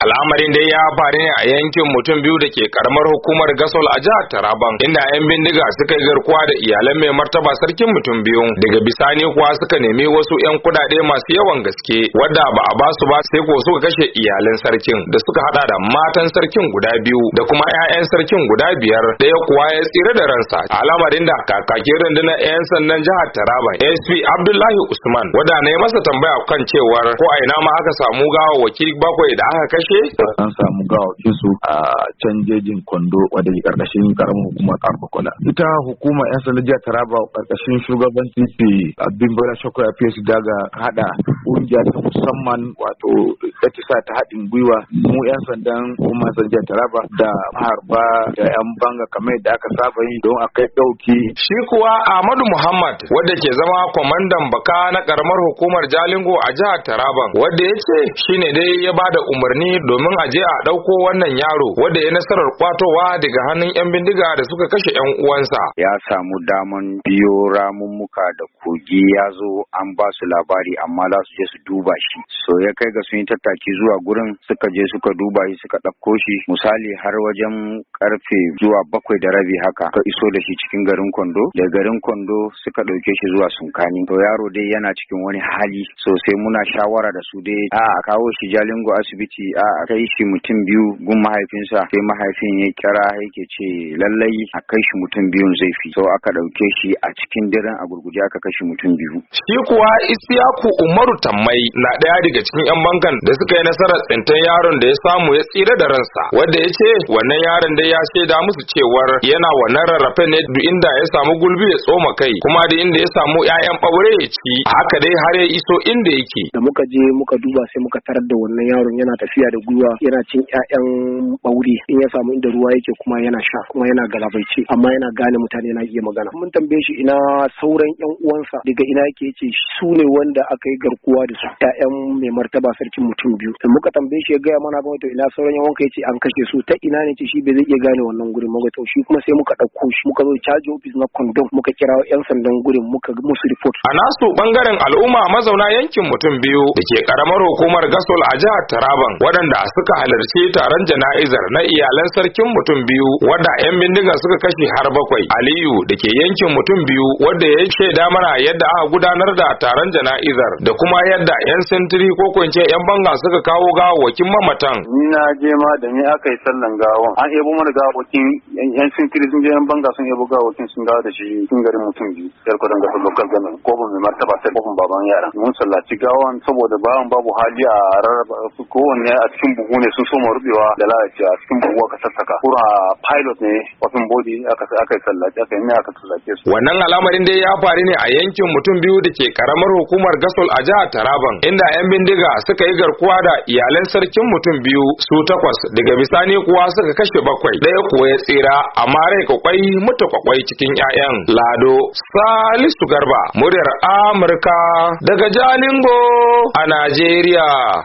Al'amarin dai ya faru ne a yankin mutum biyu da ke karamar hukumar Gasol a jihar Taraban, inda 'yan bindiga suka yi garkuwa da iyalan mai martaba sarkin mutum biyu. Daga bisani kuwa suka nemi wasu 'yan kudade masu yawan gaske wadda ba a basu ba, sai ko suka kashe iyalan sarkin da suka hada da matan sarkin guda biyu da kuma 'ya'yan sarkin guda biyar. Ɗaya kuwa ya tsira da ransa. Al'amarin da kakakin rundunar 'yan sandan jihar Taraban SP Abdullahi Usman wadda na yi masa tambaya kan cewar ko a ina ma aka samu gawawwaki bakwai da aka kashe. An samu gawawwakin su a can jejin Kondo wadda ke karkashin karamin hukumar Karfakola. Ita hukumar 'yan sandan jihar Taraba karkashin shugabanci Abimbola Shoko ya fiye su daga hada kungiya ta musamman wato sa ta haɗin gwiwa mu 'yan sandan hukumar jihar Taraba da maharba da 'yan banga kamar da aka saba yi don a kai ɗauki. Shi kuwa Ahmadu Muhammad wadda ke zama kwamandan baka na karamar hukumar Jalingo a jihar Taraban, wadda ya ce shine dai ya bada umarni domin a je a ɗauko wannan yaro wadda ya nasarar kwatowa daga hannun 'yan bindiga da suka kashe 'yan uwansa. Ya samu daman biyo ramummuka da kogi ya zo an ba su labari amma za su je su duba shi. So ya kai ga sun yi tattaki zuwa gurin suka je suka duba shi suka ɗauko shi misali har wajen karfe zuwa 7:30 haka ka iso da shi cikin garin Kondo. Da garin Kondo suka ɗauke shi zuwa Sunkani. To yaro dai yana cikin wani hali sosai, muna shawara da su dai a kawo shi Jalingo asibiti a kai shi mutum biyu gun mahaifinsa, sai mahaifin ya kira yake ce lallai a kai shi mutum biyun zai fi. So aka ɗauke shi a cikin daren a gurguje aka kashe mutum biyu. Shi kuwa Isiyaku Umaru Tammai na ɗaya daga cikin 'yan bankan da suka yi nasarar tsintan yaron da ya samu ya tsira da ransa, wanda ya ce wannan yaron dai ya shaida musu cewar yana wannan rarrafe ne duk inda ya samu gulbi ya tsoma kai, kuma da inda ya samu 'ya'yan ɓaure ya ci, haka dai har ya iso inda yake. Da muka je muka duba sai muka tarar da wannan yaron yana tafiya da gwiwa yana cin 'ya'yan ɓaure, in ya samu inda ruwa yake kuma yana sha kuma yana galabaice amma yana gane mutane na iya magana. Mun tambaye shi ina sauran 'yan uwansa daga ina yake ce su ne wanda aka yi garkuwa da su 'ya'yan mai martaba sarkin mutum biyu. Da muka tambaye shi ya gaya mana ba to ina sauran 'yan wanka yace an kashe su, ta ina ne ce shi bai zai iya gane wannan gurin muka to shi kuma sai muka ɗauko shi muka zo caji ofis na Kondom muka kira 'yan sandan gurin muka musu report. A nasu bangaren al'umma mazauna yankin mutum biyu da ke karamar hukumar Gasol a jihar Taraban waɗanda suka halarci taron jana'izar na iyalan sarkin mutum biyu wadda 'yan bindiga suka kashe har bakwai. Aliyu da ke yankin mutum biyu wadda ya shaida mana yadda aka gudanar da taron jana'izar da kuma yadda 'yan sentiri ko kwance 'yan banga suka kawo gawawwakin mamatan. Ni na je ma da ni aka yi sallan gawan an ebo mana gawawwakin 'yan sentiri sun je 'yan banga sun ebo gawawwakin sun dawo da shi cikin garin mutum biyu yar kudin gasar local government ko mai martaba sai kofin baban yara. Mun sallaci gawan saboda babu hali a rarraba kowanne a cikin buhu ne sun soma rubewa da lalace a cikin buhu aka sassaka kura pilot ne wafin body aka yi sallaci aka yi ne aka sallace su. Wannan al'amarin dai ya faru ne a yankin mutum biyu da ke karamar hukumar Gasol a jihar Taraban, inda 'yan bindiga suka yi garkuwa da iyalan sarkin mutum biyu su 8, daga bisani kuwa suka kashe 7, ɗaya kuwa ya tsira amma rai kwakwai mutu kwakwai cikin 'ya'yan. Lado Salisu Garba, muryar Amurka daga Jalingo a Najeriya.